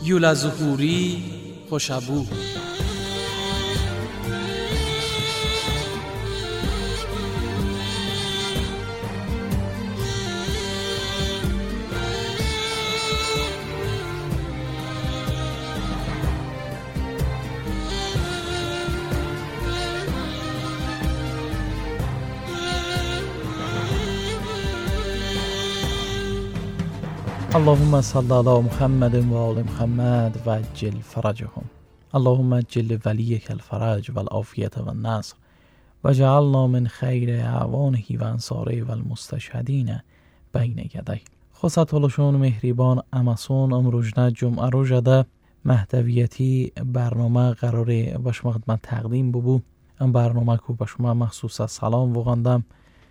گیولا زهوری خوشابو. اللهم صل علی محمد و آل محمد و عجل فرجهم. اللهم عجل ولیک الفرج و العافیت و النصر و جعلنا من خیر اعوانه و انصاره و المستشهدین بین یدی. خصتالشون مهریبان اماسون امروجنه جمعه رو جده محتویتی برنامه قراره به شما خدمت تقدیم ببو. این برنامه که به شما مخصوص سلام وگندم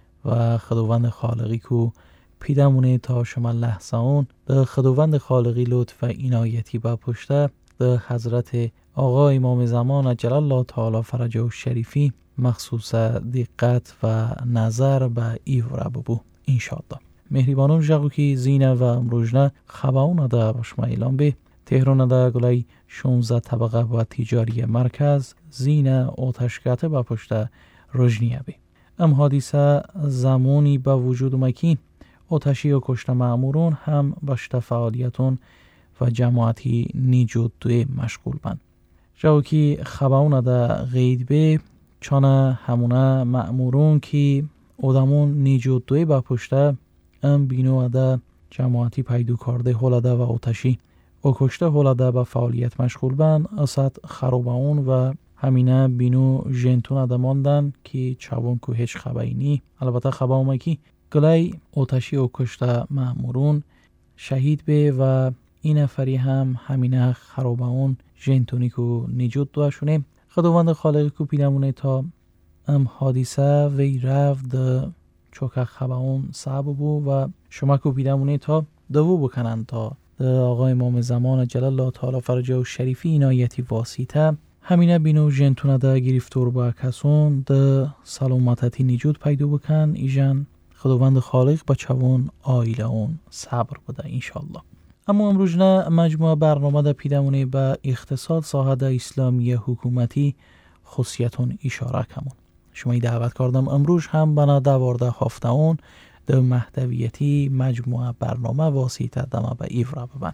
و خداوند خالقی که پیدمونه تا شما لحظه اون ده خداوند خالقی لطف و عنایتی با پشته ده حضرت آقا امام زمان عجل الله تعالی فرجه و شریفی مخصوص دقت و نظر به ایوره ببو انشاءالله. مهریبانون جاگو که زینه و امروجنه خباونه ده باشما اعلام به تهران ده گلای 16 طبقه و تجاری مرکز زینه آتشکده با پشته رجنیه بی. ام حادثه زمانی با وجود مکی آتشی و کشته مامورون هم باشته فعالیتون و جماعتی نیجود دوی مشغول بند. جاو که خباونه ده غید به چانه همونه مامورون که آدمون نیجود دوی با پشته ام بینو ده جماعتی پیدو کرده هلده و آتشی و کشته هلده با فعالیت مشغول بند. اصد خروبه اون و همینه بینو جنتون ده ماندن که چوون که هیچ خبایی نی. البته خباومه که گلای آتشی و کشته مامورون شهید به و این نفری هم همینه خرابه اون جنتونی که نجود دوشونه. خداوند خالقی که پیدمونه تا ام حادثه وی رفت ده چوکه خبه اون صعب بو و شما که پیدمونه تا دو بکنن تا ده آقا امام زمان جل الله تعالی فرجه و شریفی عنایتی واسطه همینه بینو جنتونه ده گرفتور با کسون ده سلامتتی نجود پیدا بکن. ایجان خداوند خالق با چوان آیله اون صبر بده انشالله. اما امروزنه مجموعه برنامه ده پیدمونه به اقتصاد ساحه اسلامی حکومتی خصیتون اشاره کمون. شما دعوت کردم امروز هم بنا دوارده هفته اون ده محتویتی مجموعه برنامه واسطه دمه به ایوره ببند.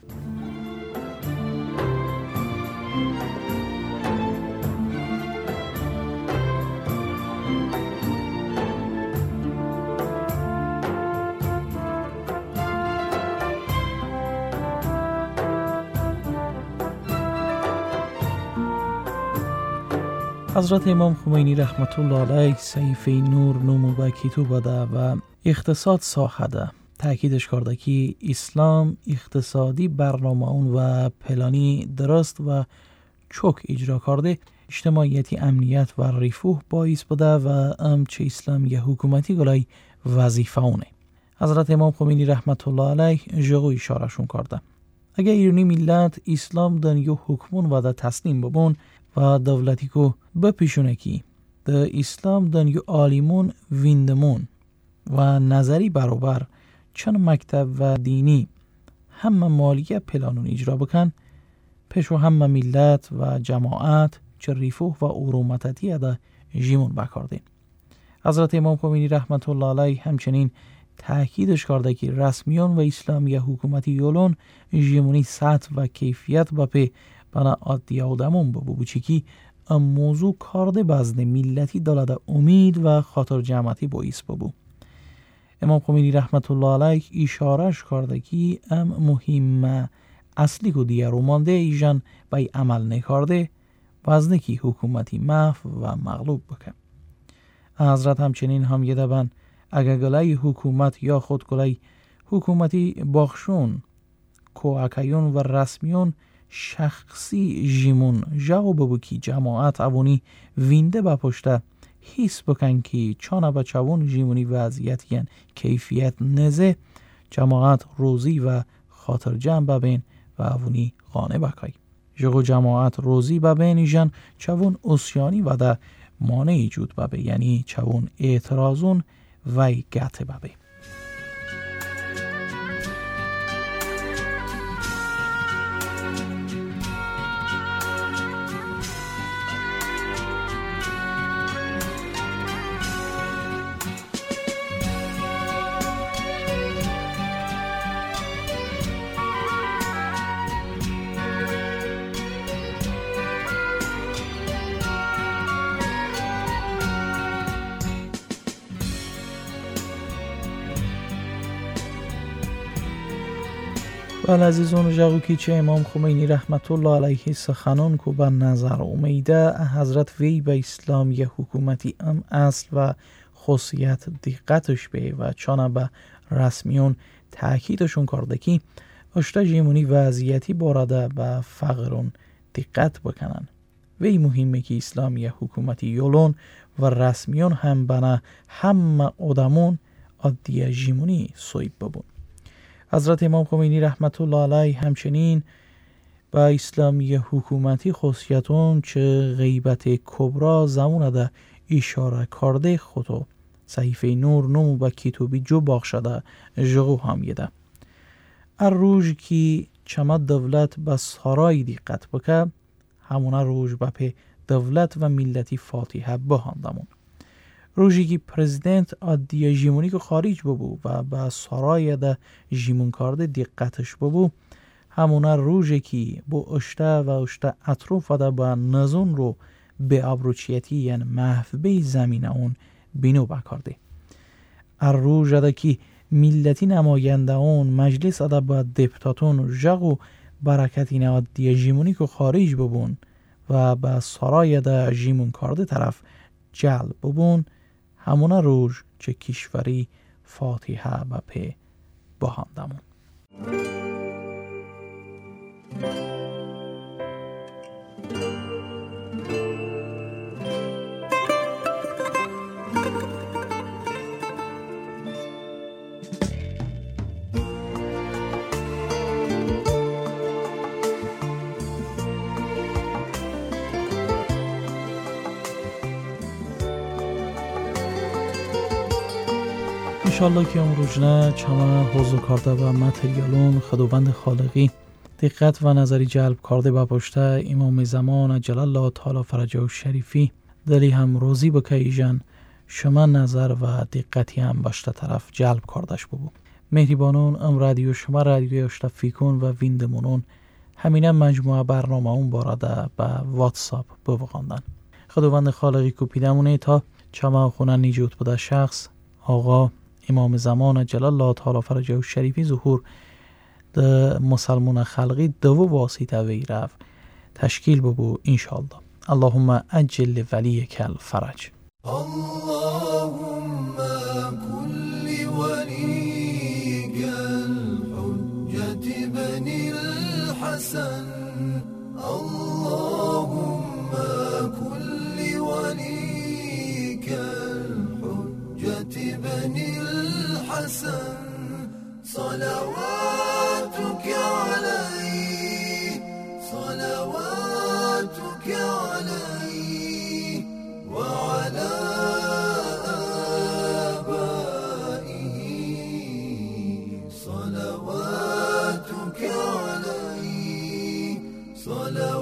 حضرت امام خمینی رحمت الله علیه صحیفه نور نمو با کتاب ده و اقتصاد ساحه ده تاکیدش کرده که اسلام اقتصادی برنامه اون و پلانی درست و چوک اجرا کرده اجتماعیتی امنیت و رفاه باعث بوده و چه اسلامی حکومتی گلای وظیفه اونه. حضرت امام خمینی رحمت الله علیه جگو اشارهشون کرده اگر ایرانی ملت اسلام دنیو حکمون و ده تسلیم ببون و دولتی که بپیشونه کی ده اسلام دنیو عالمون ویندمون و نظری برابر چون مکتب و دینی همه مالیه پلانون اجرا بکن پیشو همه ملت و جماعت چه رفاه و ارومتتی ده جیمون بکردین. حضرت امام خمینی رحمت الله علیه همچنین تأکیدش کرده که رسمیان و اسلامی حکومتی یولون جیمونی سطح و کیفیت بپی بنا عادی آدمون ببو چی که موضوع کارده بزن ملتی دالده امید و خاطر جمعیتی باعث ببو. امام خمینی رحمت الله علیه اشارهش کرده که مهم اصلی که دیگه رو مانده ایجان بای عمل نکارده وزنه که حکومتی محو و مغلوب بکن. حضرت همچنین هم یه دبن اگر گلای حکومت یا خود گلای حکومتی باخشون کوهکیون و رسمیون شخصی جیمون جواب ببو که جماعت اوونی وینده با پشته حس بکن که چانه با چوون جیمونی وضعیت یعن کیفیت نزه جماعت روزی و خاطر جمع ببین و اوونی غانه بکای. جگو جماعت روزی ببین ایجان چوون اسیانی و ده مانع ایجود ببه یعنی چوون اعتراضون و گته ببه. و عزیزان جاگو کی چه امام خمینی رحمت الله علیه سخنان کو به نظر اومیده حضرت وی به اسلامی حکومتی ام اصل و خصوصیت دقتش به و چانه به رسمیون تأکیدشون کرده کی اشتا جیمونی وضعیتی بارده به فقرون دقت بکنن. وی مهمه که اسلامی حکومتی یولون و رسمیون هم بنا همه آدمون عادی جیمونی سویب ببون. حضرت امام خمینی رحمت الله علیه همچنین با اسلامی حکومتی خصوصیتون چه غیبت کبرا زمونه ده اشاره کرده خودو صحیفه نور نمو با کتابی جو باخشده جغو هم یده. روز که چما دولت به سرای دقت بکه همونه روز با پی دولت و ملتی فاتحه بهاندمون. روزی که پرزیدنت عادی جیمونی که خارج ببو و به سرای ده جیمون کرده دقتش ببو همونه روزی که با اشته و اشته اطروف ده با نزون رو به ابروچیتی یعنی محفبه زمین اون بینو بکرده. روز ده که ملتی نماینده اون مجلس ده با دپتاتون جغو برکتی عادی جیمونی که خارج ببون و به سرای ده جیمون کرده طرف جلب ببون همونه روز چه کشوری فاتحه و پی بهاندمون. انشالله که امروزنه چما حوضو کرده و متریالون خداوند خالقی دقت و نظری جلب کرده با پشته امام زمان جلال الله تعالی فرجه و شریفی دلی هم روزی بکه ایجان شما نظر و دقتی هم باشته طرف جلب کردش ببو. مهربانون ام رادیو شما رادیوی اشتفیکون و ویندمونون همینه مجموعه برنامه اون بارده با واتساپ ببغاندن. خداوند خالقی کوپیدمونه تا چما خونه نیجوت بوده شخص آقا امام زمان جلال الله تعالی فرجه و شریفی ظهور ده مسلمون خلقی دو واسطه وی رفت تشکیل ببو انشالله. اللهم اجل ولیک الفرج. اللهم كل وليك الحجة بن الحسن اللهم كل وليك الحجة بن الحسن صلواتك عليه صلواتك عليه وعلى آبائه صلواتك عليه صلواتك